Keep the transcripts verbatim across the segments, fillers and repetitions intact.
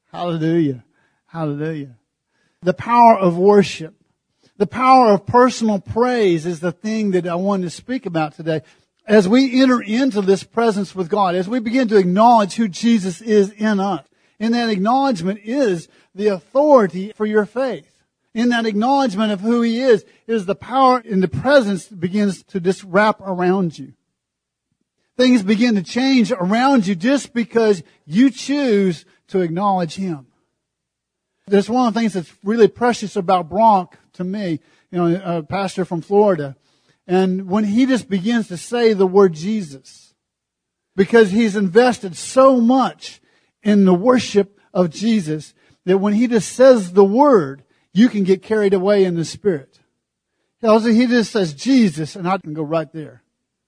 Hallelujah. Hallelujah. The power of worship. The power of personal praise is the thing that I wanted to speak about today. As we enter into this presence with God, as we begin to acknowledge who Jesus is in us, in that acknowledgement is the authority for your faith. In that acknowledgement of who He is, is the power in the presence that begins to just wrap around you. Things begin to change around you just because you choose to acknowledge Him. That's one of the things that's really precious about Bronk to me, you know, a pastor from Florida. And when he just begins to say the word Jesus, because he's invested so much in the worship of Jesus, that when he just says the word, you can get carried away in the Spirit. He just says Jesus, and I can go right there.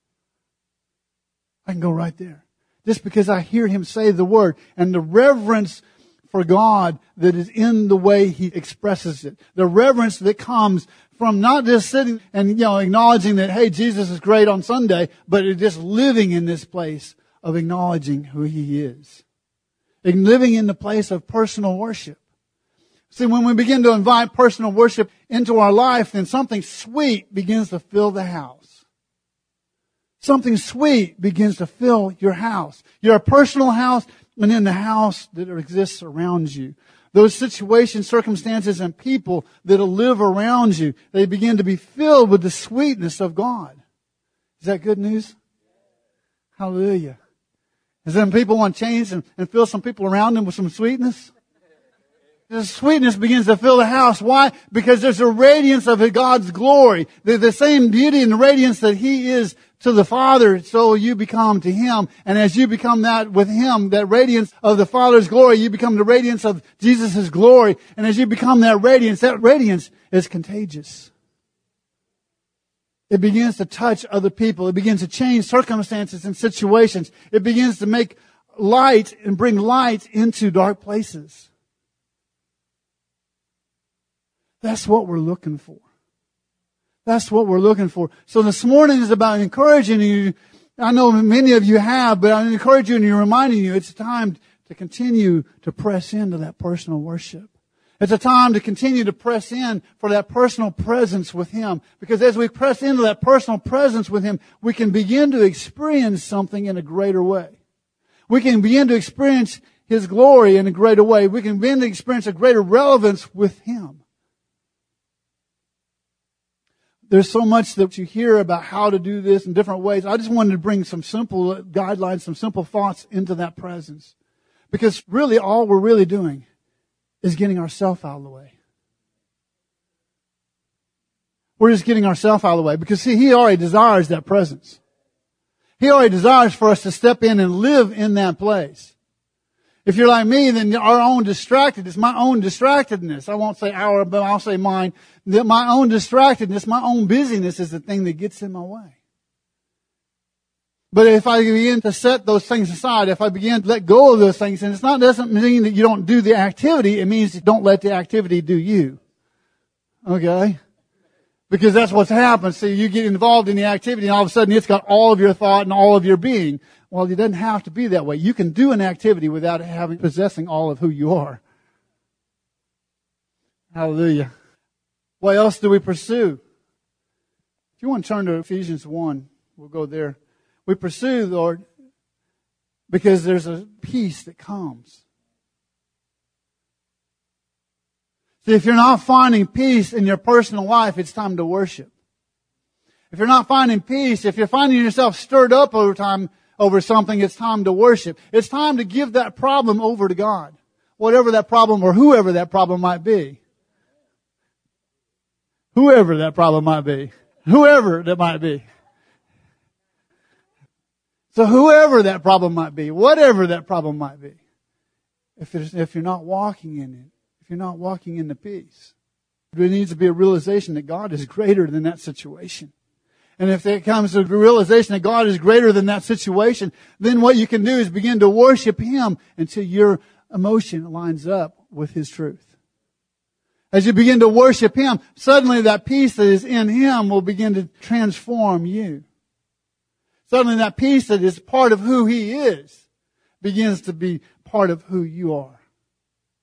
I can go right there. Just because I hear him say the word, and the reverence for God that is in the way He expresses it. The reverence that comes from not just sitting and, you know, acknowledging that, hey, Jesus is great on Sunday, but just living in this place of acknowledging who He is. And living in the place of personal worship. See, when we begin to invite personal worship into our life, then something sweet begins to fill the house. Something sweet begins to fill your house. Your personal house, and in the house that exists around you. Those situations, circumstances, and people that live around you, they begin to be filled with the sweetness of God. Is that good news? Hallelujah. Is that people want to change and, and fill some people around them with some sweetness? The sweetness begins to fill the house. Why? Because there's a radiance of God's glory. The, the same beauty and the radiance that He is to the Father, so you become to Him. And as you become that with Him, that radiance of the Father's glory, you become the radiance of Jesus' glory. And as you become that radiance, that radiance is contagious. It begins to touch other people. It begins to change circumstances and situations. It begins to make light and bring light into dark places. That's what we're looking for. That's what we're looking for. So this morning is about encouraging you. I know many of you have, but I encourage you and reminding you it's time to continue to press into that personal worship. It's a time to continue to press in for that personal presence with Him. Because as we press into that personal presence with Him, we can begin to experience something in a greater way. We can begin to experience His glory in a greater way. We can begin to experience a greater relevance with Him. There's so much that you hear about how to do this in different ways. I just wanted to bring some simple guidelines, some simple thoughts into that presence. Because really all we're really doing is getting ourselves out of the way. We're just getting ourselves out of the way. Because see, He already desires that presence. He already desires for us to step in and live in that place. If you're like me, then our own distractedness, my own distractedness, I won't say our, but I'll say mine, that my own distractedness, my own busyness is the thing that gets in my way. But if I begin to set those things aside, if I begin to let go of those things, and it's not, doesn't mean that you don't do the activity, it means you don't let the activity do you. Okay? Because that's what's happened. See, you get involved in the activity and all of a sudden it's got all of your thought and all of your being. Well, it doesn't have to be that way. You can do an activity without having, possessing all of who you are. Hallelujah. What else do we pursue? If you want to turn to Ephesians one, we'll go there. We pursue, Lord, because there's a peace that comes. See, if you're not finding peace in your personal life, it's time to worship. If you're not finding peace, if you're finding yourself stirred up over time, over something, it's time to worship. It's time to give that problem over to God. Whatever that problem or whoever that problem might be. Whoever that problem might be. Whoever that might be. So whoever that problem might be, whatever that problem might be, if, if you're not walking in it, if you're not walking in the peace, there needs to be a realization that God is greater than that situation. And if it comes to the realization that God is greater than that situation, then what you can do is begin to worship Him until your emotion lines up with His truth. As you begin to worship Him, suddenly that peace that is in Him will begin to transform you. Suddenly that peace that is part of who He is begins to be part of who you are.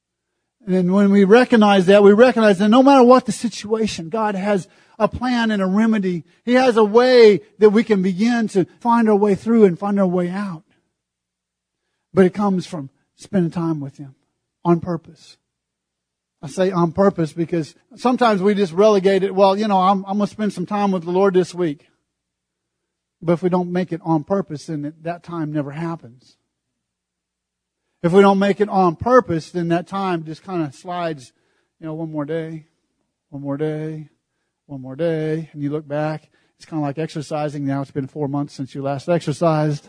And when we recognize that, we recognize that no matter what the situation, God has a plan and a remedy. He has a way that we can begin to find our way through and find our way out. But it comes from spending time with Him on purpose. I say on purpose because sometimes we just relegate it. Well, you know, I'm, I'm going to spend some time with the Lord this week. But if we don't make it on purpose, then it, that time never happens. If we don't make it on purpose, then that time just kind of slides, you know, one more day, one more day, one more day. And you look back, it's kind of like exercising. Now it's been four months since you last exercised.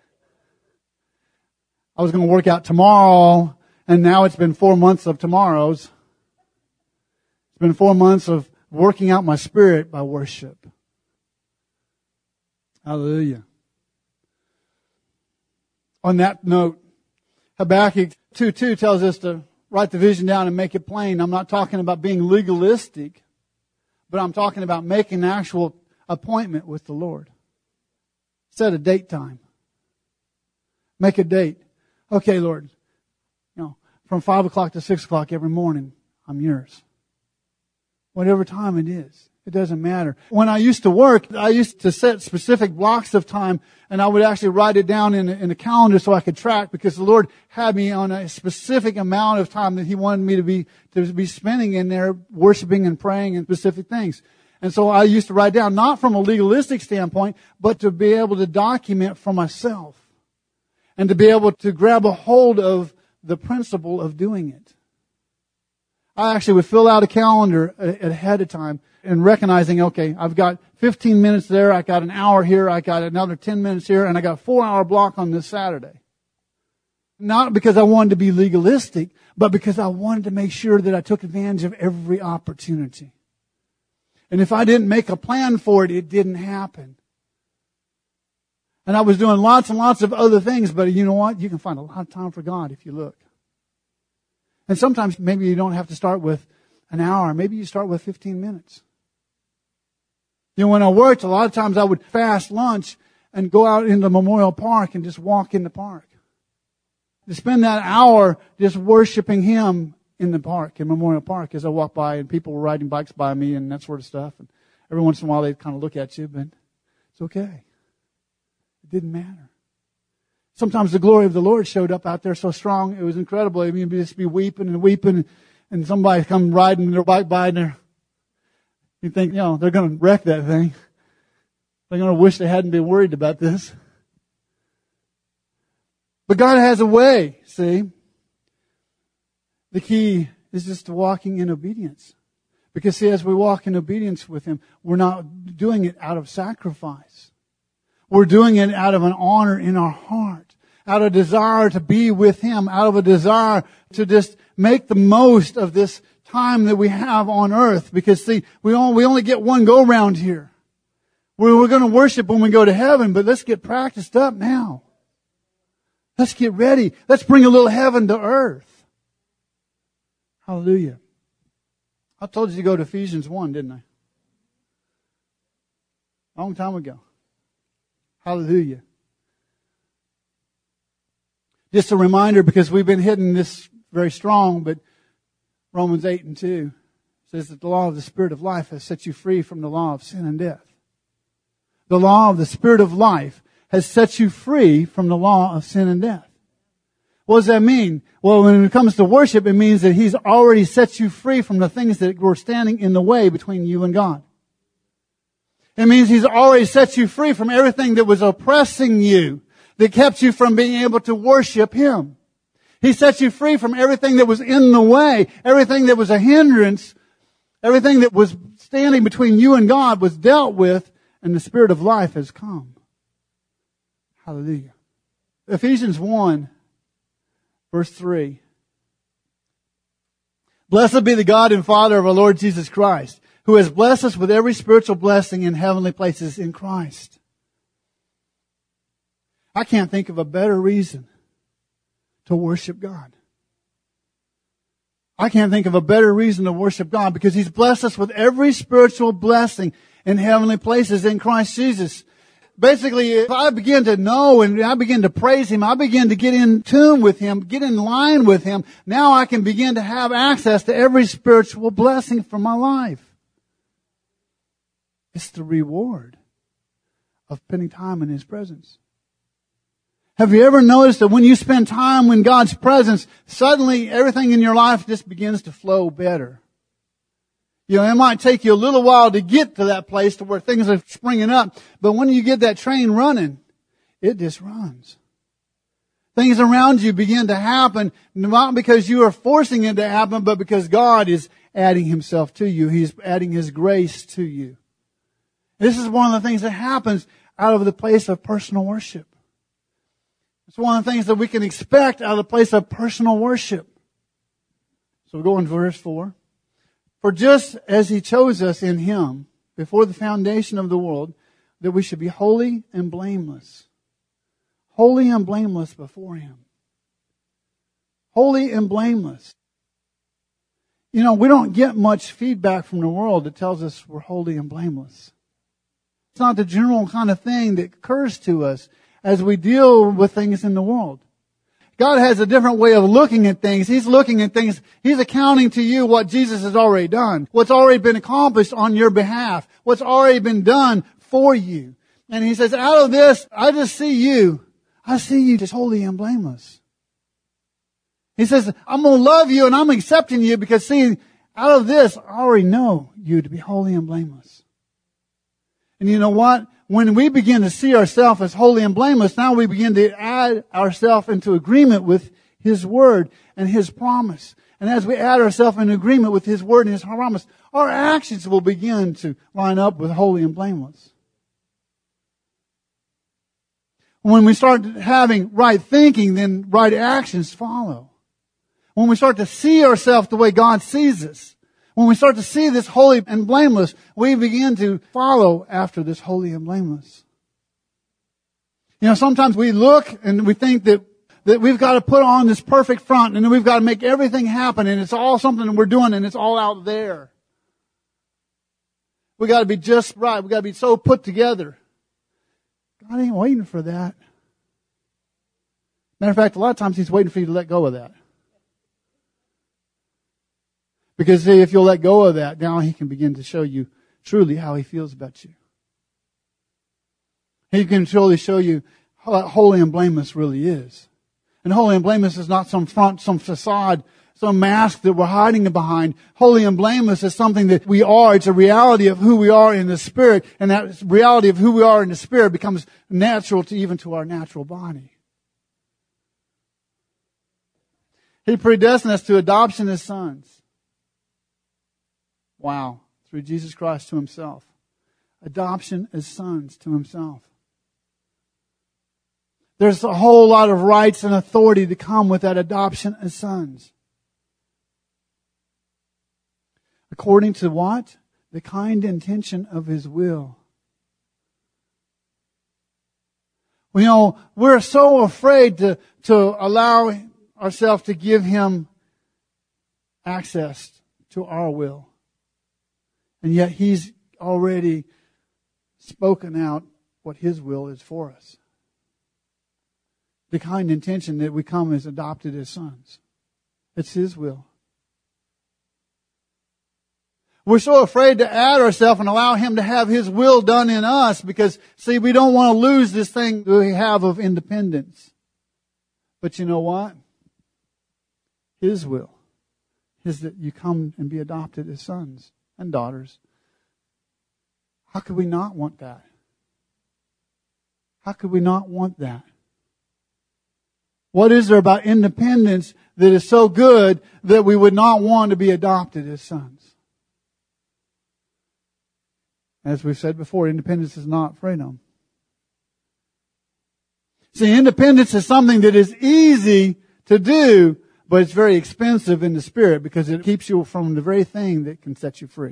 I was going to work out tomorrow, and now it's been four months of tomorrows. It's been four months of working out my spirit by worship. Hallelujah. On that note, Habakkuk two two tells us to write the vision down and make it plain. I'm not talking about being legalistic, but I'm talking about making an actual appointment with the Lord. Set a date time. Make a date. Okay, Lord, you know, from five o'clock to six o'clock every morning, I'm yours. Whatever time it is. It doesn't matter. When I used to work, I used to set specific blocks of time, and I would actually write it down in a, in a calendar so I could track, because the Lord had me on a specific amount of time that He wanted me to be to be spending in there, worshiping and praying and specific things. And so I used to write down, not from a legalistic standpoint, but to be able to document for myself and to be able to grab a hold of the principle of doing it. I actually would fill out a calendar ahead of time and recognizing, okay, I've got fifteen minutes there, I got an hour here, I got another ten minutes here, and I got a four hour block on this Saturday. Not because I wanted to be legalistic, but because I wanted to make sure that I took advantage of every opportunity. And if I didn't make a plan for it, it didn't happen. And I was doing lots and lots of other things, but you know what? You can find a lot of time for God if you look. And sometimes maybe you don't have to start with an hour. Maybe you start with fifteen minutes. You know, when I worked, a lot of times I would fast lunch and go out into Memorial Park and just walk in the park. To spend that hour just worshiping Him in the park, in Memorial Park, as I walk by and people were riding bikes by me and that sort of stuff. And every once in a while they'd kind of look at you, but it's okay. It didn't matter. Sometimes the glory of the Lord showed up out there so strong, it was incredible. I mean, you'd just be weeping and weeping, and somebody come riding their bike by, and they're, you think, you know, they're going to wreck that thing. They're going to wish they hadn't been worried about this. But God has a way, see. The key is just to walking in obedience. Because, see, as we walk in obedience with Him, we're not doing it out of sacrifice. We're doing it out of an honor in our heart, out of a desire to be with Him, out of a desire to just make the most of this time that we have on earth. Because, see, we only, we only get one go round here. We're, we're going to worship when we go to heaven, but let's get practiced up now. Let's get ready. Let's bring a little heaven to earth. Hallelujah. I told you to go to Ephesians one, didn't I? A long time ago. Hallelujah. Just a reminder, because we've been hitting this very strong, but Romans eight and two says that the law of the Spirit of life has set you free from the law of sin and death. The law of the Spirit of life has set you free from the law of sin and death. What does that mean? Well, when it comes to worship, it means that He's already set you free from the things that were standing in the way between you and God. It means He's already set you free from everything that was oppressing you, that kept you from being able to worship Him. He set you free from everything that was in the way, everything that was a hindrance, everything that was standing between you and God was dealt with, and the Spirit of life has come. Hallelujah. Ephesians one, verse three. Blessed be the God and Father of our Lord Jesus Christ, who has blessed us with every spiritual blessing in heavenly places in Christ. I can't think of a better reason to worship God. I can't think of a better reason to worship God, because He's blessed us with every spiritual blessing in heavenly places in Christ Jesus. Basically, if I begin to know and I begin to praise Him, I begin to get in tune with Him, get in line with Him, now I can begin to have access to every spiritual blessing for my life. It's the reward of spending time in His presence. Have you ever noticed that when you spend time in God's presence, suddenly everything in your life just begins to flow better? You know, it might take you a little while to get to that place to where things are springing up, but when you get that train running, it just runs. Things around you begin to happen, not because you are forcing it to happen, but because God is adding Himself to you. He's adding His grace to you. This is one of the things that happens out of the place of personal worship. It's one of the things that we can expect out of the place of personal worship. So we go on to verse four. For just as He chose us in Him before the foundation of the world, that we should be holy and blameless. Holy and blameless before Him. Holy and blameless. You know, we don't get much feedback from the world that tells us we're holy and blameless. It's not the general kind of thing that occurs to us as we deal with things in the world. God has a different way of looking at things. He's looking at things. He's accounting to you what Jesus has already done. What's already been accomplished on your behalf. What's already been done for you. And He says, out of this, I just see you. I see you just holy and blameless. He says, I'm going to love you and I'm accepting you because, see, out of this, I already know you to be holy and blameless. And you know what? When we begin to see ourselves as holy and blameless, now we begin to add ourselves into agreement with His Word and His promise. And as we add ourselves in agreement with His Word and His promise, our actions will begin to line up with holy and blameless. When we start having right thinking, then right actions follow. When we start to see ourselves the way God sees us, when we start to see this holy and blameless, we begin to follow after this holy and blameless. You know, sometimes we look and we think that, that we've got to put on this perfect front and we've got to make everything happen and it's all something that we're doing and it's all out there. We got to be just right. We got to be so put together. God ain't waiting for that. Matter of fact, a lot of times He's waiting for you to let go of that. Because see, if you'll let go of that, now He can begin to show you truly how He feels about you. He can truly show you how holy and blameless really is. And holy and blameless is not some front, some facade, some mask that we're hiding behind. Holy and blameless is something that we are. It's a reality of who we are in the Spirit. And that reality of who we are in the Spirit becomes natural to even to our natural body. He predestined us to adoption as sons. Wow. Through Jesus Christ to Himself. Adoption as sons to Himself. There's a whole lot of rights and authority to come with that adoption as sons. According to what? The kind intention of His will. You know, we're so afraid to, to allow ourselves to give Him access to our will. And yet He's already spoken out what His will is for us. The kind intention that we come as adopted as sons. It's His will. We're so afraid to add ourselves and allow Him to have His will done in us because, see, we don't want to lose this thing that we have of independence. But you know what? His will is that you come and be adopted as sons and daughters. How could we not want that? How could we not want that? What is there about independence that is so good that we would not want to be adopted as sons? As we've said before, independence is not freedom. See, independence is something that is easy to do, but it's very expensive in the spirit because it keeps you from the very thing that can set you free.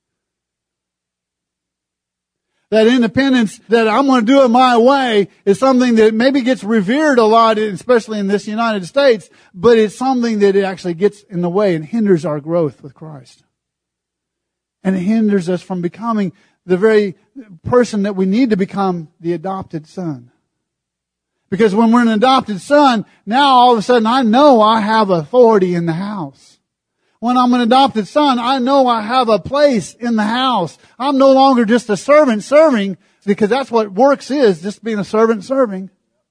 That independence, that I'm going to do it my way, is something that maybe gets revered a lot, especially in this United States, but it's something that it actually gets in the way and hinders our growth with Christ. And it hinders us from becoming the very person that we need to become, the adopted son. Because when we're an adopted son, now all of a sudden I know I have authority in the house. When I'm an adopted son, I know I have a place in the house. I'm no longer just a servant serving, because that's what works is, just being a servant serving.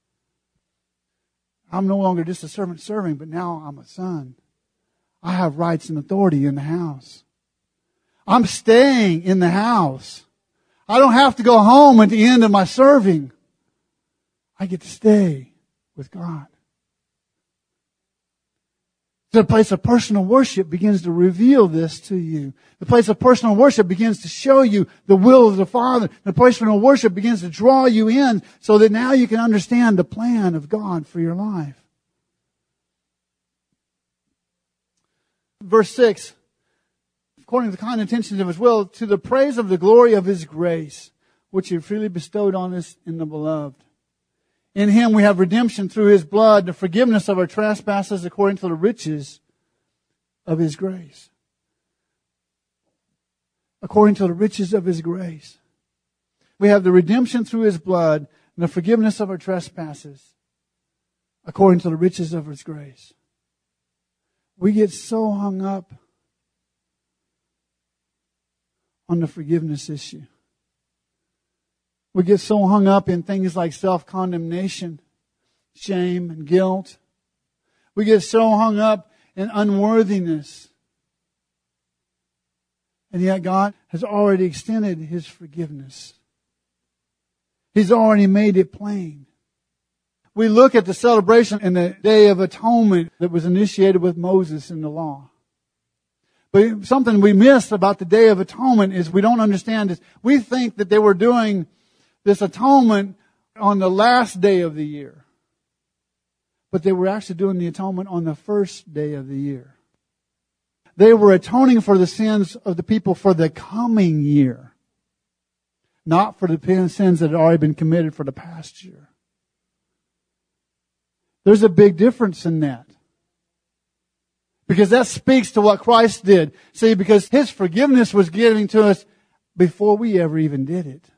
I'm no longer just a servant serving, but now I'm a son. I have rights and authority in the house. I'm staying in the house. I don't have to go home at the end of my serving. I get to stay with God. The place of personal worship begins to reveal this to you. The place of personal worship begins to show you the will of the Father. The place of personal worship begins to draw you in so that now you can understand the plan of God for your life. Verse six, according to the kind intentions of His will, to the praise of the glory of His grace, which He freely bestowed on us in the Beloved. In Him we have redemption through His blood, the forgiveness of our trespasses according to the riches of His grace. According to the riches of His grace. We have the redemption through His blood and the forgiveness of our trespasses according to the riches of His grace. We get so hung up on the forgiveness issue. We get so hung up in things like self-condemnation, shame, and guilt. We get so hung up in unworthiness. And yet God has already extended His forgiveness. He's already made it plain. We look at the celebration in the Day of Atonement that was initiated with Moses in the law. But something we miss about the Day of Atonement is we don't understand is we think that they were doing this atonement on the last day of the year. But they were actually doing the atonement on the first day of the year. They were atoning for the sins of the people for the coming year. Not for the sins that had already been committed for the past year. There's a big difference in that. Because that speaks to what Christ did. See, because His forgiveness was given to us before we ever even did it.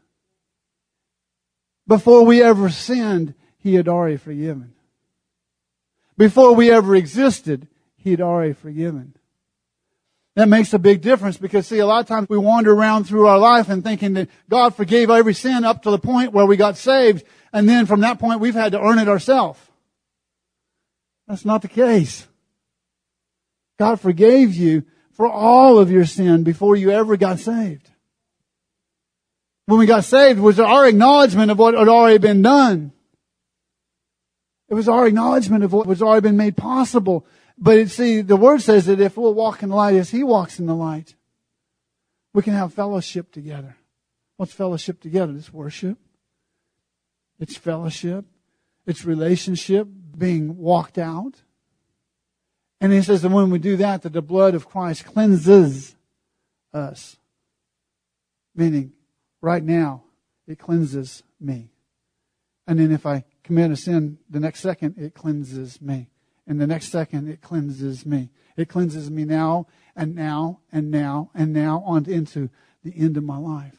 Before we ever sinned, He had already forgiven. Before we ever existed, He had already forgiven. That makes a big difference because, see, a lot of times we wander around through our life and thinking that God forgave every sin up to the point where we got saved, and then from that point we've had to earn it ourselves. That's not the case. God forgave you for all of your sin before you ever got saved. When we got saved, was our acknowledgement of what had already been done. It was our acknowledgement of what was already been made possible. But see, the Word says that if we'll walk in the light as He walks in the light, we can have fellowship together. What's fellowship together? It's worship. It's fellowship. It's relationship being walked out. And He says that when we do that, that the blood of Christ cleanses us. Meaning, right now, it cleanses me. And then if I commit a sin, the next second, it cleanses me. And the next second, it cleanses me. It cleanses me now, and now, and now, and now, on into the end of my life.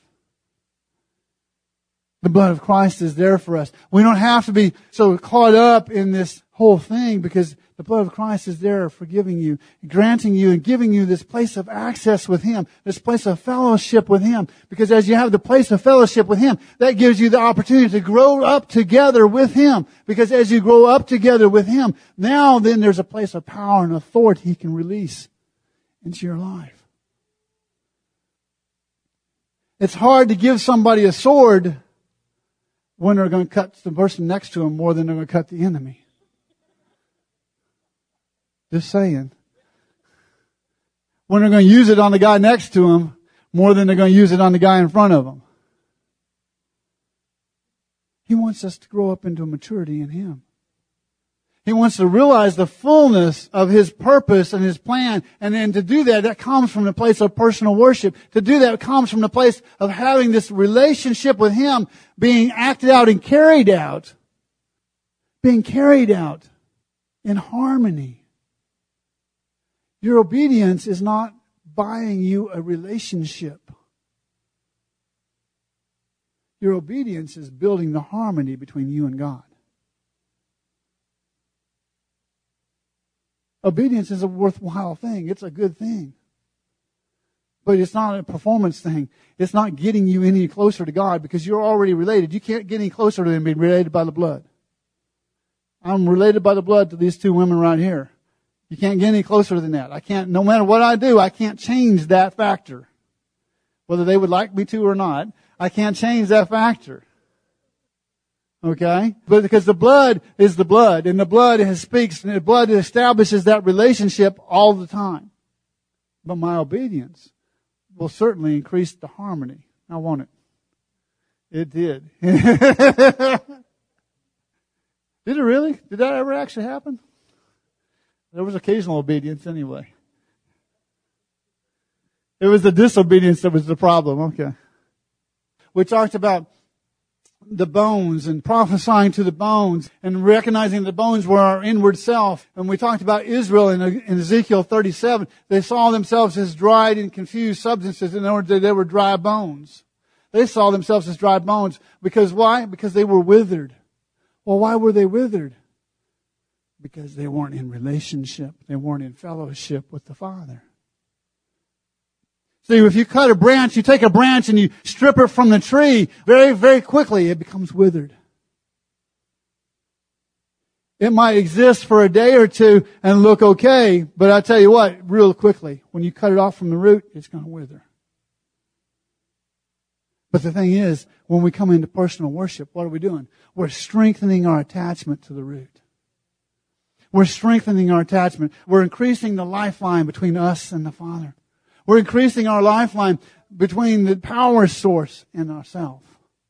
The blood of Christ is there for us. We don't have to be so caught up in this whole thing because the blood of Christ is there forgiving you, granting you and giving you this place of access with Him, this place of fellowship with Him. Because as you have the place of fellowship with Him, that gives you the opportunity to grow up together with Him. Because as you grow up together with Him, now then there's a place of power and authority He can release into your life. It's hard to give somebody a sword when they're going to cut the person next to them more than they're going to cut the enemy. Just saying. When they're going to use it on the guy next to them more than they're going to use it on the guy in front of them. He wants us to grow up into maturity in Him. He wants to realize the fullness of His purpose and His plan. And then to do that, that comes from the place of personal worship. To do that comes from the place of having this relationship with Him being acted out and carried out. Being carried out in harmony. Your obedience is not buying you a relationship. Your obedience is building the harmony between you and God. Obedience is a worthwhile thing. It's a good thing. But it's not a performance thing. It's not getting you any closer to God because you're already related. You can't get any closer to Him being related by the blood. I'm related by the blood to these two women right here. You can't get any closer than that. I can't, no matter what I do, I can't change that factor. Whether they would like me to or not, I can't change that factor. Okay? But because the blood is the blood, and the blood has speaks, and the blood establishes that relationship all the time. But my obedience will certainly increase the harmony. I want it. It did. Did it really? Did that ever actually happen? There was occasional obedience anyway. It was the disobedience that was the problem. Okay. We talked about the bones and prophesying to the bones and recognizing the bones were our inward self. And we talked about Israel in, in Ezekiel thirty-seven. They saw themselves as dried and confused substances in order that they were dry bones. They saw themselves as dry bones. Because why? Because they were withered. Well, why were they withered? Because they weren't in relationship. They weren't in fellowship with the Father. See, if you cut a branch, you take a branch and you strip it from the tree, very, very quickly it becomes withered. It might exist for a day or two and look okay, but I tell you what, real quickly, when you cut it off from the root, it's going to wither. But the thing is, when we come into personal worship, what are we doing? We're strengthening our attachment to the root. We're strengthening our attachment. We're increasing the lifeline between us and the Father. We're increasing our lifeline between the power source and ourselves.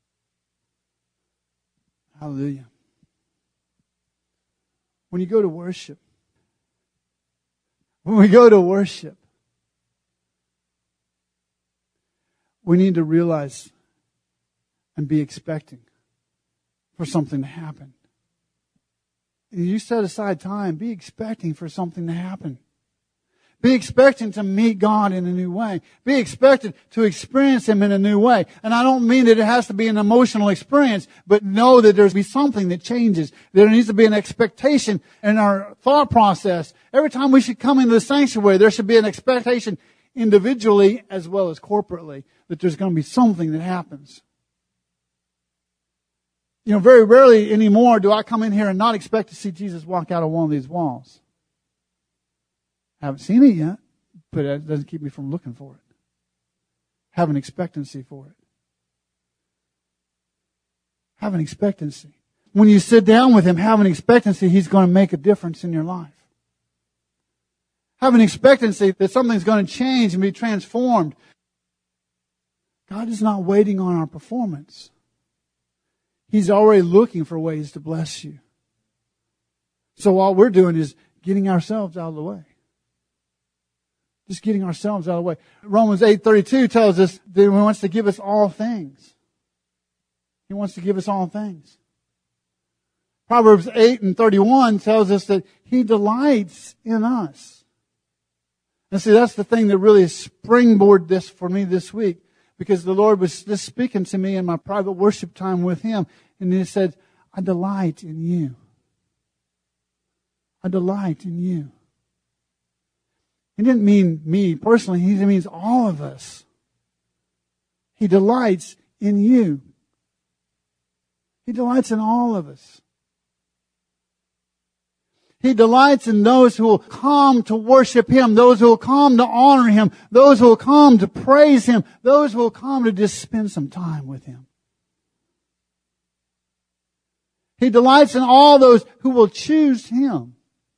Hallelujah. When you go to worship, when we go to worship, we need to realize and be expecting for something to happen. And you set aside time, be expecting for something to happen. Be expecting to meet God in a new way. Be expected to experience Him in a new way. And I don't mean that it has to be an emotional experience, but know that there's be something that changes. There needs to be an expectation in our thought process. Every time we should come into the sanctuary, there should be an expectation individually as well as corporately that there's going to be something that happens. You know, very rarely anymore do I come in here and not expect to see Jesus walk out of one of these walls. I haven't seen it yet, but it doesn't keep me from looking for it. Have an expectancy for it. Have an expectancy. When you sit down with Him, have an expectancy He's going to make a difference in your life. Have an expectancy that something's going to change and be transformed. God is not waiting on our performance. He's already looking for ways to bless you. So all we're doing is getting ourselves out of the way. Just getting ourselves out of the way. Romans eight thirty-two tells us that He wants to give us all things. He wants to give us all things. Proverbs eight and thirty-one tells us that He delights in us. And see, that's the thing that really springboarded this for me this week. Because the Lord was just speaking to me in my private worship time with Him. And He said, I delight in you. I delight in you. He didn't mean me personally. He means all of us. He delights in you. He delights in all of us. He delights in those who will come to worship Him, those who will come to honor Him, those who will come to praise Him, those who will come to just spend some time with Him. He delights in all those who will choose Him,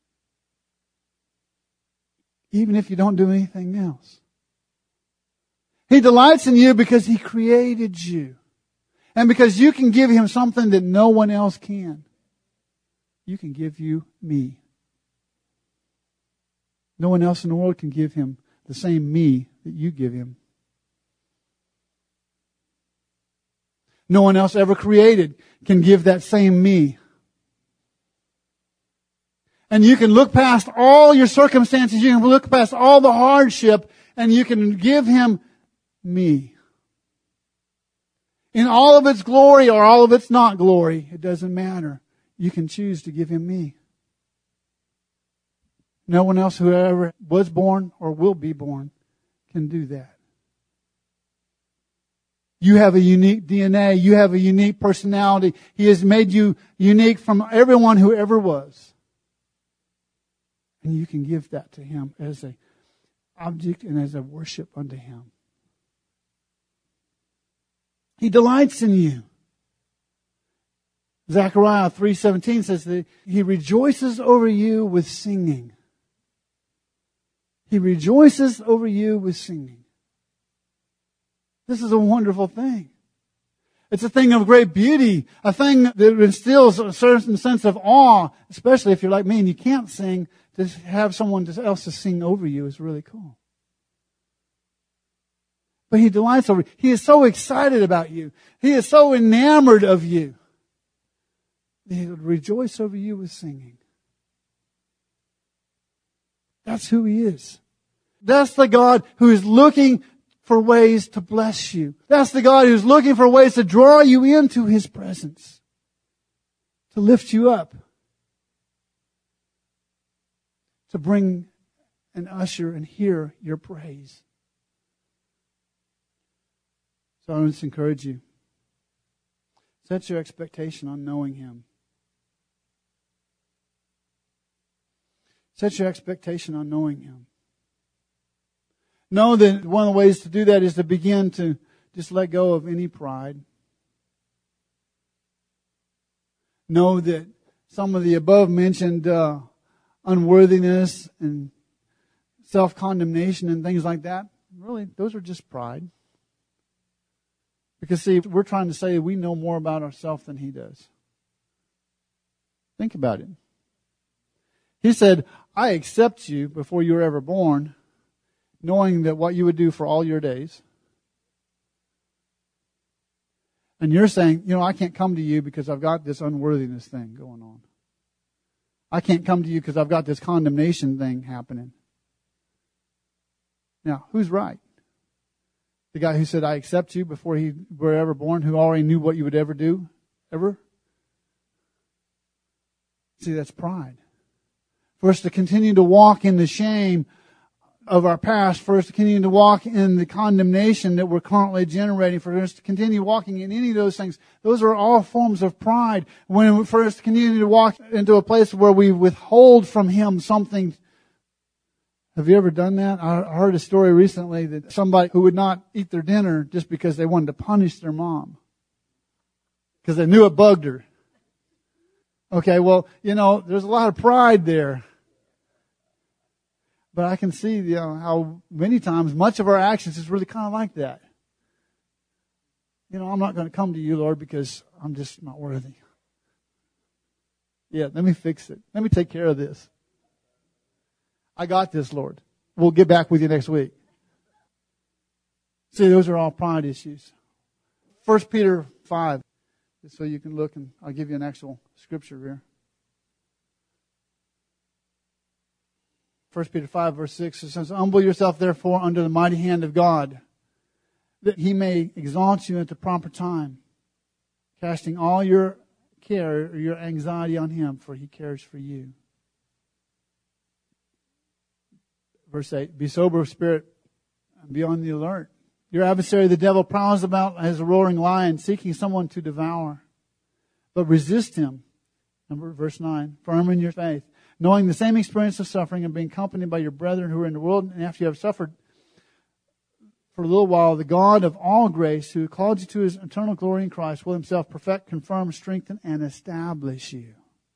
even if you don't do anything else. He delights in you because He created you, and because you can give Him something that no one else can. You can give you me. No one else in the world can give Him the same me that you give Him. No one else ever created can give that same me. And you can look past all your circumstances, you can look past all the hardship, and you can give Him me. In all of its glory or all of its not glory, it doesn't matter. You can choose to give Him me. No one else who ever was born or will be born can do that. You have a unique D N A. You have a unique personality. He has made you unique from everyone who ever was. And you can give that to Him as an object and as a worship unto Him. He delights in you. Zechariah three seventeen says that He rejoices over you with singing. He rejoices over you with singing. This is a wonderful thing. It's a thing of great beauty, a thing that instills a certain sense of awe, especially if you're like me and you can't sing. To have someone else to sing over you is really cool. But He delights over you. He is so excited about you. He is so enamored of you. He would rejoice over you with singing. That's who He is. That's the God who is looking for ways to bless you. That's the God who's looking for ways to draw you into His presence. To lift you up. To bring and usher and hear your praise. So I want to encourage you. Set your expectation on knowing Him. Set your expectation on knowing Him. Know that one of the ways to do that is to begin to just let go of any pride. Know that some of the above mentioned uh, unworthiness and self-condemnation and things like that, really, those are just pride. Because see, we're trying to say we know more about ourselves than He does. Think about it. He said, I accept you before you were ever born, knowing that what you would do for all your days. And you're saying, you know, I can't come to you because I've got this unworthiness thing going on. I can't come to you because I've got this condemnation thing happening. Now, who's right? The guy who said, I accept you before he were ever born, who already knew what you would ever do? Ever? See, that's pride. For us to continue to walk in the shame of our past, for us to continue to walk in the condemnation that we're currently generating, for us to continue walking in any of those things, those are all forms of pride. When for us to continue to walk into a place where we withhold from Him something. Have you ever done that? I heard a story recently that somebody who would not eat their dinner just because they wanted to punish their mom. Because they knew it bugged her. Okay, well, you know, there's a lot of pride there. But I can see, you know, how many times much of our actions is really kind of like that. You know, I'm not going to come to you, Lord, because I'm just not worthy. Yeah, let me fix it. Let me take care of this. I got this, Lord. We'll get back with you next week. See, those are all pride issues. First Peter five, just so you can look, and I'll give you an actual scripture here. First Peter five, verse six, it says, humble yourself, therefore, under the mighty hand of God, that He may exalt you at the proper time, casting all your care or your anxiety on Him, for He cares for you. Verse eight, be sober of spirit and be on the alert. Your adversary, the devil, prowls about as a roaring lion, seeking someone to devour. But resist him. Number verse nine, firm in your faith, knowing the same experience of suffering and being accompanied by your brethren who are in the world. And after you have suffered for a little while, the God of all grace, who called you to His eternal glory in Christ, will Himself perfect, confirm, strengthen, and establish you.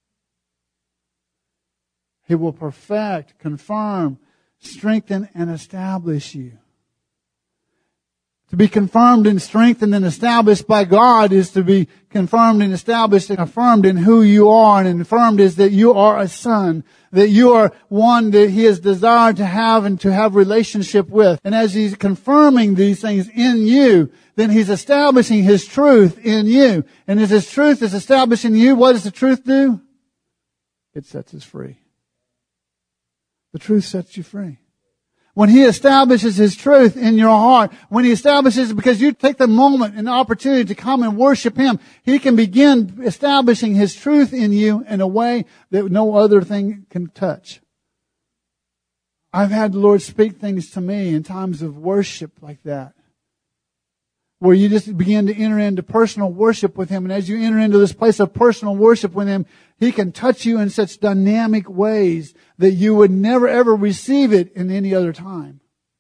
He will perfect, confirm, strengthen, and establish you. To be confirmed and strengthened and established by God is to be confirmed and established and affirmed in who you are. And affirmed is that you are a son, that you are one that He has desired to have and to have relationship with. And as He's confirming these things in you, then He's establishing His truth in you. And as His truth is established in you, what does the truth do? It sets us free. The truth sets you free. When He establishes His truth in your heart, when He establishes it because you take the moment and the opportunity to come and worship Him, He can begin establishing His truth in you in a way that no other thing can touch. I've had the Lord speak things to me in times of worship like that, where you just begin to enter into personal worship with Him. And as you enter into this place of personal worship with Him, He can touch you in such dynamic ways that you would never ever receive it in any other time.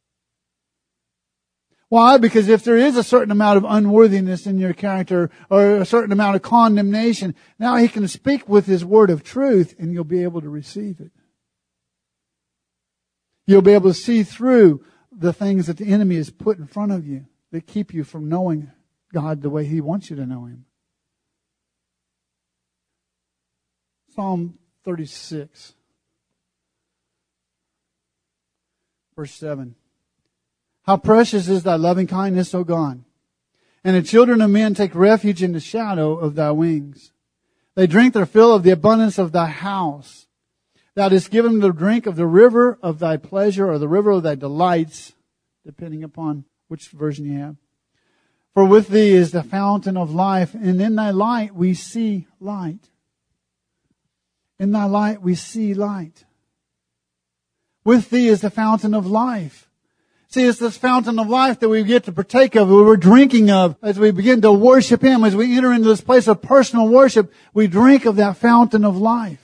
Why? Because if there is a certain amount of unworthiness in your character or a certain amount of condemnation, now He can speak with His word of truth and you'll be able to receive it. You'll be able to see through the things that the enemy has put in front of you that keep you from knowing God the way He wants you to know Him. Psalm thirty-six, verse seven. How precious is Thy loving kindness, O God! And the children of men take refuge in the shadow of Thy wings. They drink their fill of the abundance of Thy house. Thou didst give them the drink of the river of Thy pleasure, or the river of Thy delights, depending upon which version you have. For with Thee is the fountain of life, and in Thy light we see light. In Thy light we see light. With Thee is the fountain of life. See, it's this fountain of life that we get to partake of, we're drinking of, as we begin to worship Him, as we enter into this place of personal worship, we drink of that fountain of life.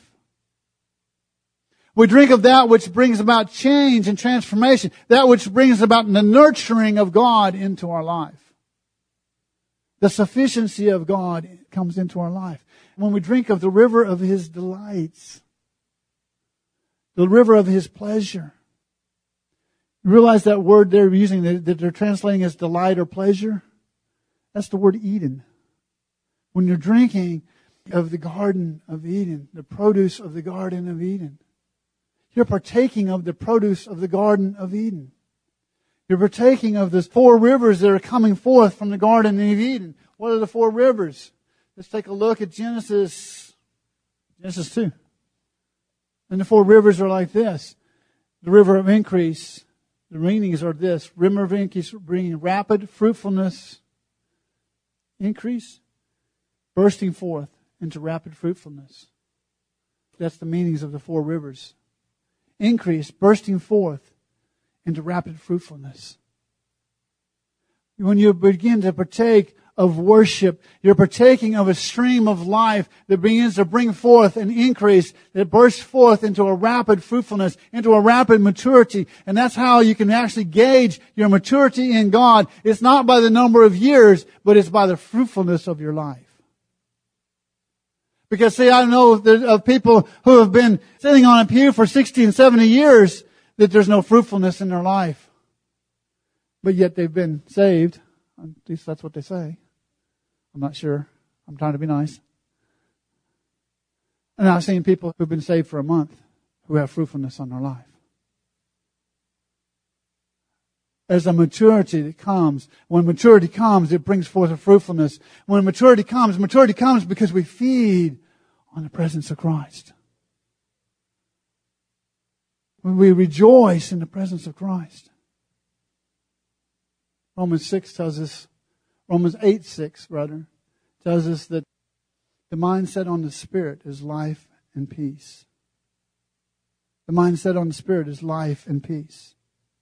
We drink of that which brings about change and transformation, that which brings about the nurturing of God into our life. The sufficiency of God comes into our life. When we drink of the river of His delights, the river of His pleasure. You realize that word they're using, that they're translating as delight or pleasure? That's the word Eden. When you're drinking of the Garden of Eden, the produce of the Garden of Eden, you're partaking of the produce of the Garden of Eden. You're partaking of the four rivers that are coming forth from the Garden of Eden. What are the four rivers? Let's take a look at Genesis, Genesis two. And the four rivers are like this. The river of increase, the meanings are this. River of increase bringing rapid fruitfulness, increase, bursting forth into rapid fruitfulness. That's the meanings of the four rivers. Increase, bursting forth into rapid fruitfulness. When you begin to partake of worship, you're partaking of a stream of life that begins to bring forth an increase that bursts forth into a rapid fruitfulness, into a rapid maturity. And that's how you can actually gauge your maturity in God. It's not by the number of years, but it's by the fruitfulness of your life. Because see, I know of people who have been sitting on a pew for sixty and seventy years that there's no fruitfulness in their life. But yet they've been saved. At least that's what they say. I'm not sure. I'm trying to be nice. And I've seen people who've been saved for a month who have fruitfulness on their life. There's a maturity that comes. When maturity comes, it brings forth a fruitfulness. When maturity comes, maturity comes because we feed on the presence of Christ. When we rejoice in the presence of Christ. Romans six tells us, Romans eight six rather, tells us that the mindset on the Spirit is life and peace. The mindset on the Spirit is life and peace.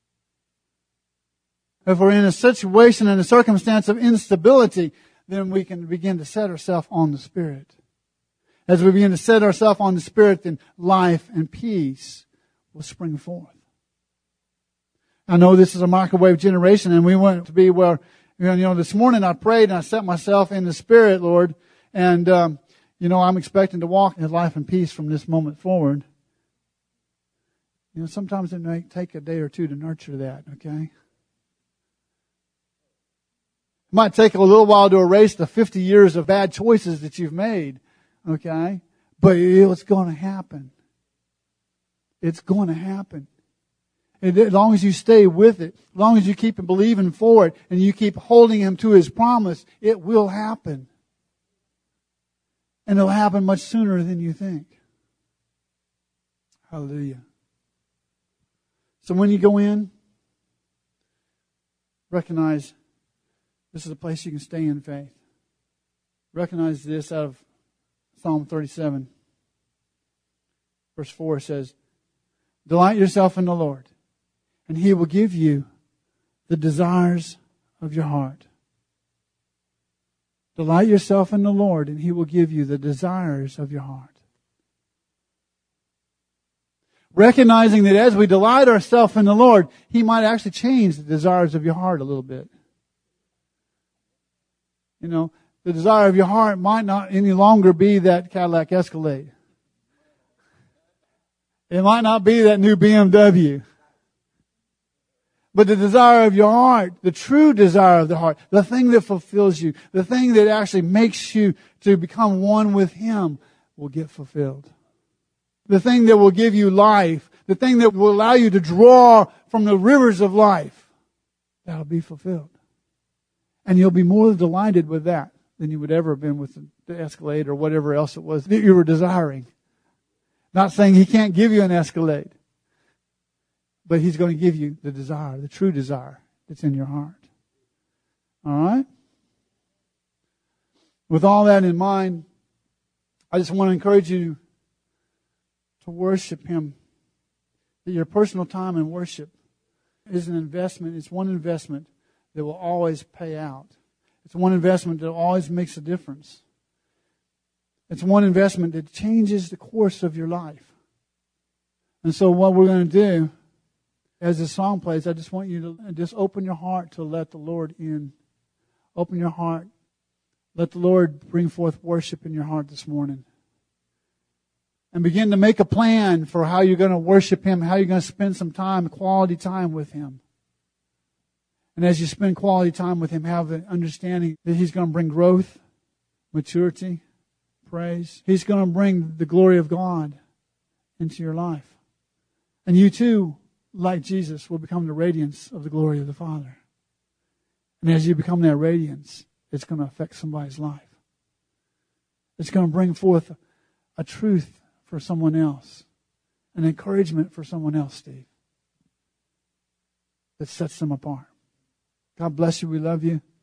If we're in a situation and a circumstance of instability, then we can begin to set ourselves on the Spirit. As we begin to set ourselves on the Spirit, then life and peace will spring forth. I know this is a microwave generation, and we want to be where, you know, this morning I prayed and I set myself in the Spirit, Lord, and, um, you know, I'm expecting to walk in life and peace from this moment forward. You know, sometimes it may take a day or two to nurture that, okay? It might take a little while to erase the fifty years of bad choices that you've made, okay? But it's going to happen. It's going to happen. And as long as you stay with it, as long as you keep believing for it, and you keep holding Him to His promise, it will happen. And it'll happen much sooner than you think. Hallelujah. So when you go in, recognize this is a place you can stay in faith. Recognize this out of Psalm thirty-seven. Verse four says, delight yourself in the Lord, and He will give you the desires of your heart. Delight yourself in the Lord, and He will give you the desires of your heart. Recognizing that as we delight ourselves in the Lord, He might actually change the desires of your heart a little bit. You know, the desire of your heart might not any longer be that Cadillac Escalade. It might not be that new B M W. But the desire of your heart, the true desire of the heart, the thing that fulfills you, the thing that actually makes you to become one with Him will get fulfilled. The thing that will give you life, the thing that will allow you to draw from the rivers of life, that'll be fulfilled. And you'll be more delighted with that than you would ever have been with the Escalade or whatever else it was that you were desiring. Not saying He can't give you an Escalade, but He's going to give you the desire, the true desire that's in your heart. All right? With all that in mind, I just want to encourage you to worship Him. That your personal time in worship is an investment. It's one investment that will always pay out. It's one investment that always makes a difference. It's one investment that changes the course of your life. And so what we're going to do, as the song plays, I just want you to just open your heart to let the Lord in. Open your heart. Let the Lord bring forth worship in your heart this morning. And begin to make a plan for how you're going to worship Him, how you're going to spend some time, quality time with Him. And as you spend quality time with Him, have the understanding that He's going to bring growth, maturity, praise. He's going to bring the glory of God into your life. And you too, like Jesus, will become the radiance of the glory of the Father. And as you become that radiance, it's going to affect somebody's life. It's going to bring forth a truth for someone else, an encouragement for someone else, Steve, that sets them apart. God bless you. We love you.